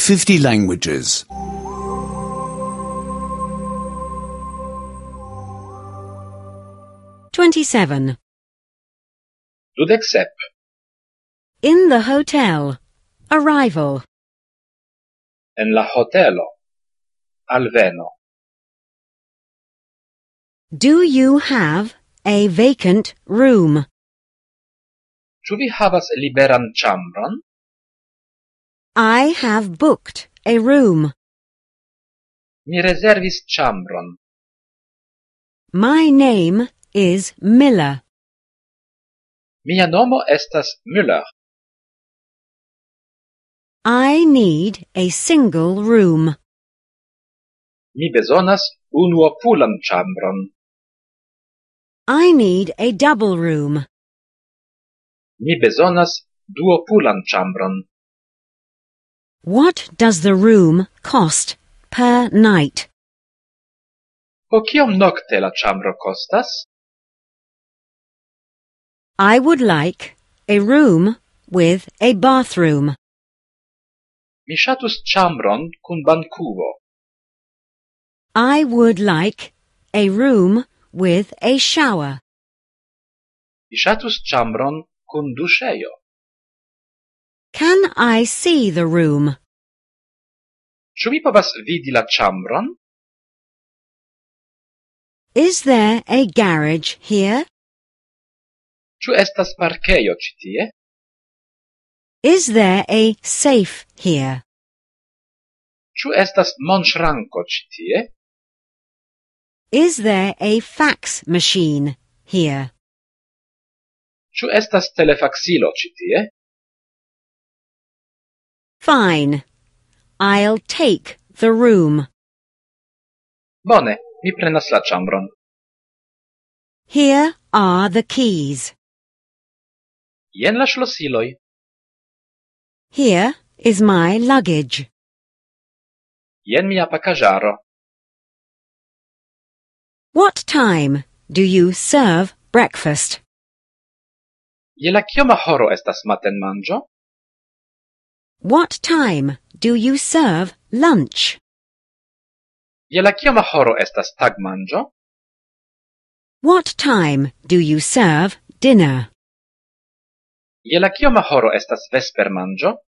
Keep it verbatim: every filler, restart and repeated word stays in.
fifty languages. twenty-seven. Dudek sep. In the hotel. Arrival. En la hotelo. Alveno. Do you have a vacant room? Ĉu vi havas liberan ĉambron? I have booked a room. Mi rezervis ĉambron. My name is Miller. Mia nomo estas Müller. I need a single room. Mi bezonas unuopulan ĉambron. I need a double room. Mi bezonas duopulan ĉambron. What does the room cost per night? Po kiom nokte la ĉambro kostas? I would like a room with a bathroom. Mi ŝatus ĉambron kun bankubo. I would like a room with a shower. Mi ŝatus ĉambron kun duŝejo. Can I see the room? Ĉu mi povas vidi la ĉambron? Is there a garage here? Ĉu estas parkejo ĉi tie? Is there a safe here? Ĉu estas monŝranko ĉi tie? Is there a fax machine here? Ĉu estas telefaksilo ĉi tie? Fine. I'll take the room. Bone, mi prenas la ĉambron. Here are the keys. Jen la ŝlosiloj. Here is my luggage. Jen mia pakaĵaro. What time do you serve breakfast? Je la kioma horo estas matenmanĝo? What time do you serve lunch? Je la kioma horo estas tagmanĝo? What time do you serve dinner? Je la kioma horo estas vespermanĝo?